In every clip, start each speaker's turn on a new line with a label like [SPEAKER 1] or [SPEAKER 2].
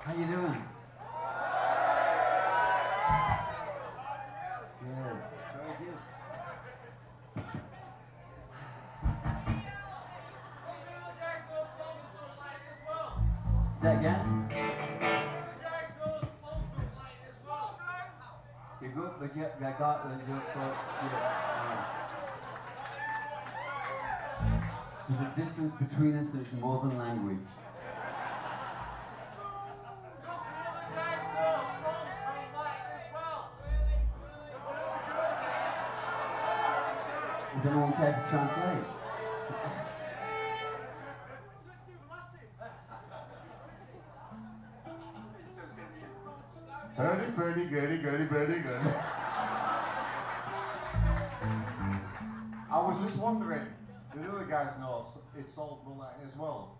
[SPEAKER 1] How you doing? Good. Very good. Say that again? You're good, but you got the joke for There's a distance between us that's more than language. Does anyone care to translate?
[SPEAKER 2] Hurdy, furdy, gurdy, gurdy, birdie, good. I was just wondering, do the other guys know it's Saltburn Lighting as well?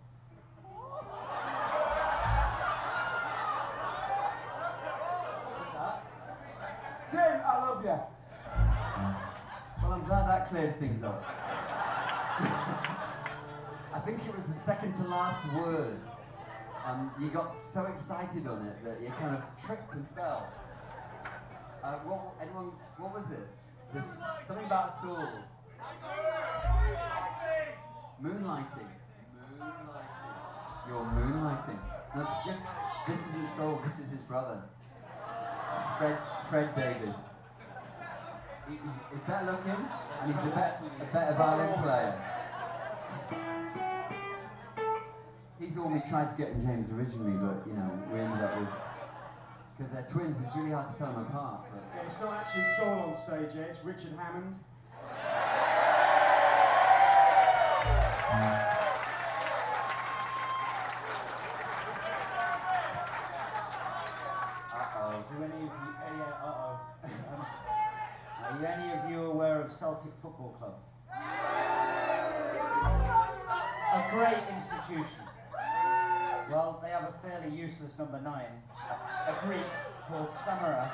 [SPEAKER 3] What's that? Tim, I love you.
[SPEAKER 1] Well, I'm glad that cleared things up. I think it was the second to last word. You got so excited on it that you kind of tripped and fell. What was it? There's something about soul. Moonlighting. You're moonlighting. No, this isn't soul, this is his brother. Fred Davis. He's better looking and he's a better violin player. He's the one we tried to get in James originally, but we ended up with, because they're twins, it's really hard to tell them apart. But.
[SPEAKER 3] Yeah, it's not actually Saul on stage yet, it's Richard Hammond.
[SPEAKER 4] Are any of you aware of Celtic Football Club? A great institution. Well, they have a fairly useless number 9, a Greek called Samaras.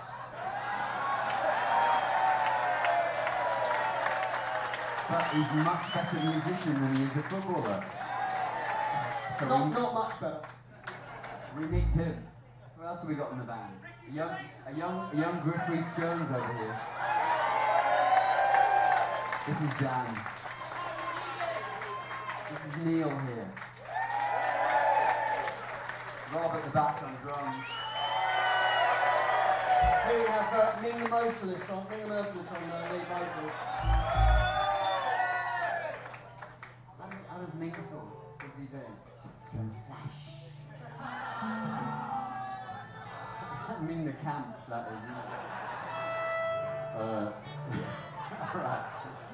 [SPEAKER 1] But he's a much better musician than he is a footballer. So
[SPEAKER 3] not much better.
[SPEAKER 1] We need Tim. Who else have we got in the band? A young Griff Rhys-Jones over here. This is Dan. This is Neil here. Rob at the back on drums.
[SPEAKER 3] Here we have Nina Merciless on lead vocals.
[SPEAKER 1] How does Ming talk? What's he doing? It's going flash. Ming the camp, that is, isn't it? Alright.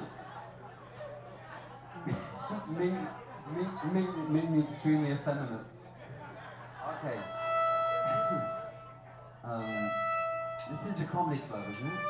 [SPEAKER 1] Ming the extremely effeminate. Okay. This is a comedy club, isn't it?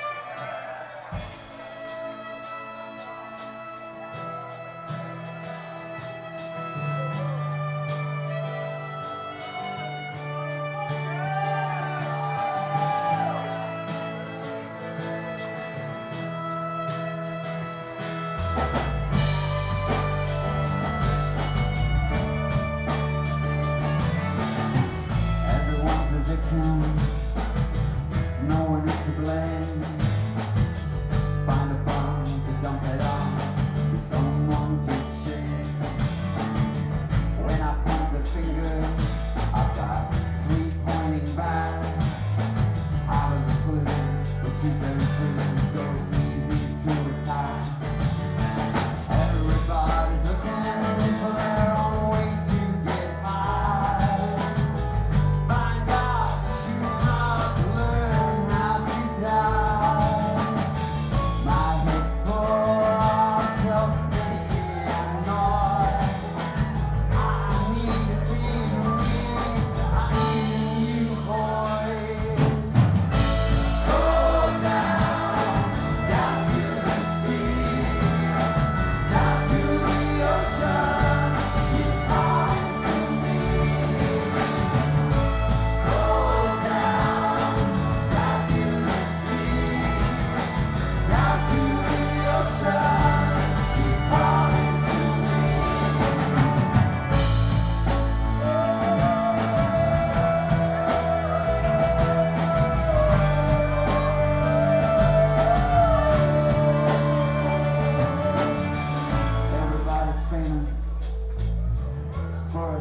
[SPEAKER 1] Everyone's a victim. No one is to blame.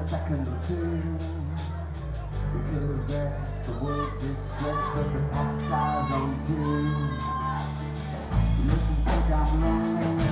[SPEAKER 1] second or two. We could have rest the world's distress, but the past lies on too. Listen, think I'm lonely.